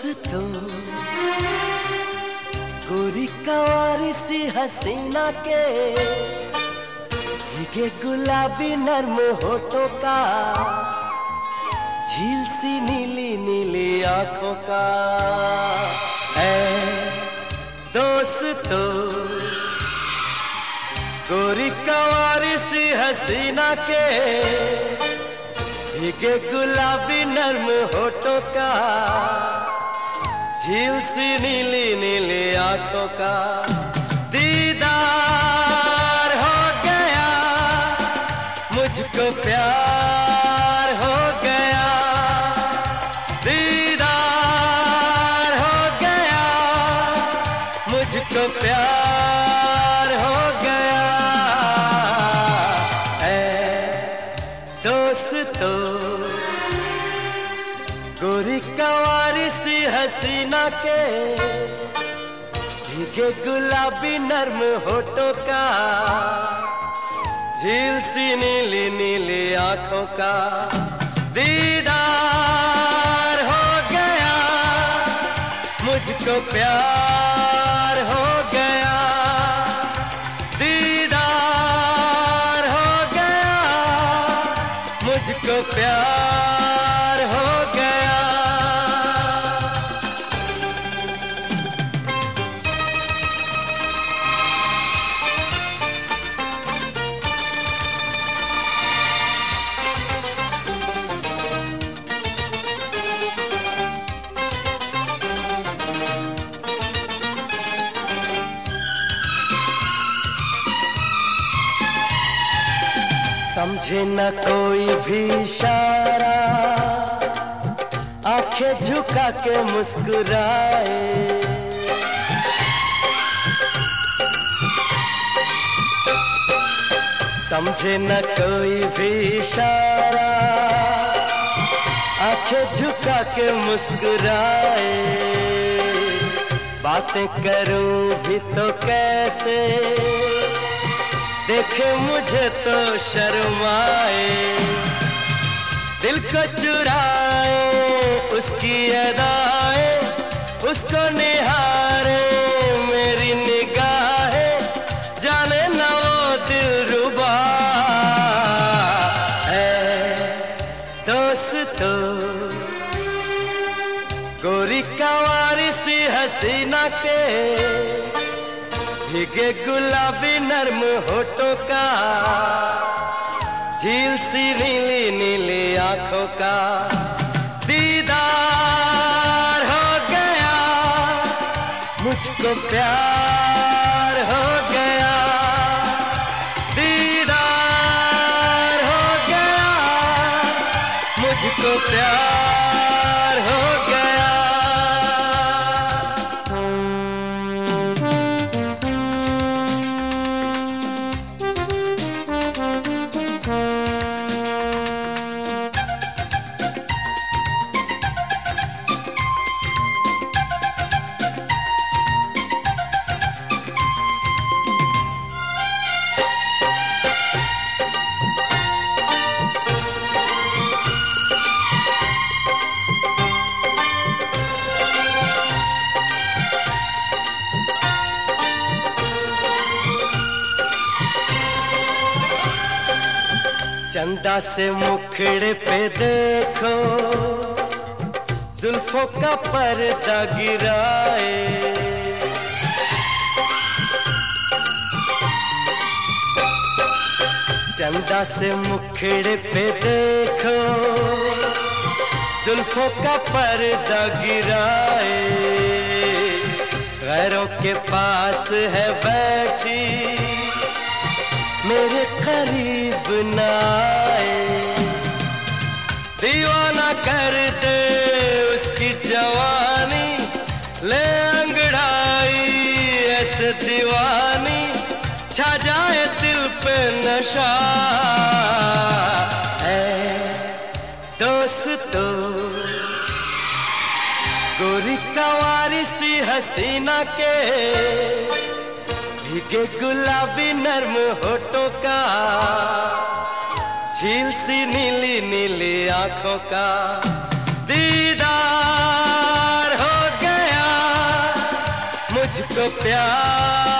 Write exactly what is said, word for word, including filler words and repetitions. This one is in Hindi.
दोस्तों, गोरी कवारी सी हसीना के भीगे गुलाबी नर्म होठों का, झील सी नीली नीली आंखों का। ऐ दोस्तों, गोरी कवारी सी हसीना के भीगे गुलाबी नर्म होठों का, झील सी नीली नीली आंखों का। दीदार हो गया, मुझको प्यार हो गया। दीदार हो गया, मुझको प्यार हो गया। दोस्तों, गोरी कवारी सी हसीना के भीगे गुलाबी नर्म होठों का, झील सी नीली नीली आंखों का। दीदार हो गया, मुझको प्यार हो गया। दीदार हो गया, मुझको प्यार हो गया। समझे न कोई भी इशारा, आंखें झुका के मुस्कुराए। समझे न कोई भी इशारा, आंखें झुका के मुस्कुराए। बातें करूं भी तो कैसे, देखे मुझे तो शर्माए। दिल को चुराए उसकी अदाएं, उसको निहारे मेरी निगाहें, जाने न वो दिलरुबा है। दोस्तों, गोरी कवारी सी हसीना के भीगे गुलाबी नर्म होठों का, झील सी नीली नीली आंखों का। दीदार हो गया, मुझको प्यार हो गया। दीदार हो गया, मुझको प्यार हो गया। चंदा से मुखड़े पे देखो, जुल्फों का पर्दा गिराए। चंदा से मुखड़े पे देखो, जुल्फों का पर्दा गिराए। गैरों के पास है बैठी, मेरे करीब न आए। दीवाना कर दे उसकी जवानी, ले अंगड़ाई ऐसे दीवानी, छा जाए दिल पे नशा है। दोस्तों, गोरी कवारी सी हसीना के भीगे गुलाबी नर्म होठों का, झील सी नीली नीली आंखों का। दीदार हो प्यार